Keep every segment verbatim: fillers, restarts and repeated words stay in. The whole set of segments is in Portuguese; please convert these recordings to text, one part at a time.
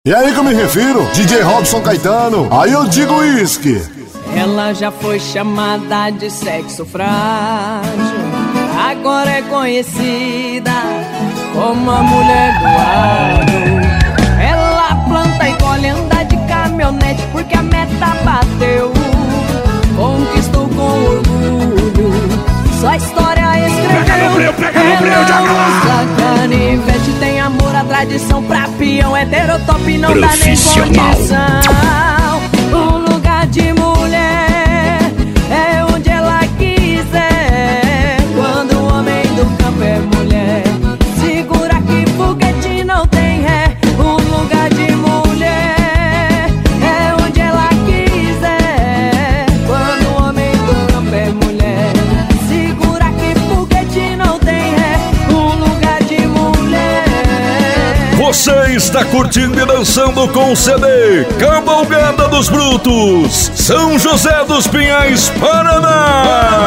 E aí que eu me refiro, D J Robson Caetano, aí eu digo uísque. Ela já foi chamada de sexo frágil, agora é conhecida como a mulher do agro. Ela planta e colhe, anda de caminhonete porque a meta bateu. Conquistou com orgulho, sua história escreveu. Pega no breu, pega no breu, joga lá. Usa canivete, tem amor, a tradição pra peão. Heterotop não dá nem condição. Um lugar de mulher é onde ela quiser. Quando o homem do campo é mulher, segura que foguete não tem ré. Um lugar de mulher é onde ela quiser. Quando o homem do campo é mulher, segura que foguete não tem ré. Um lugar de mulher. Você está curtindo e dançando com o C D Cavalgada dos Brutos, São José dos Pinhais, Paraná.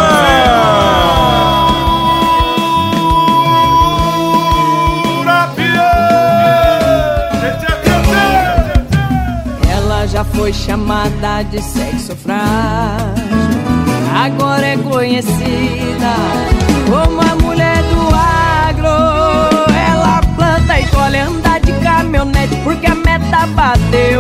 Ela já foi chamada de sexo frágil, agora é conhecida como a mulher do agro. Ela planta e colhe, anda de caminhonete porque a meta bateu.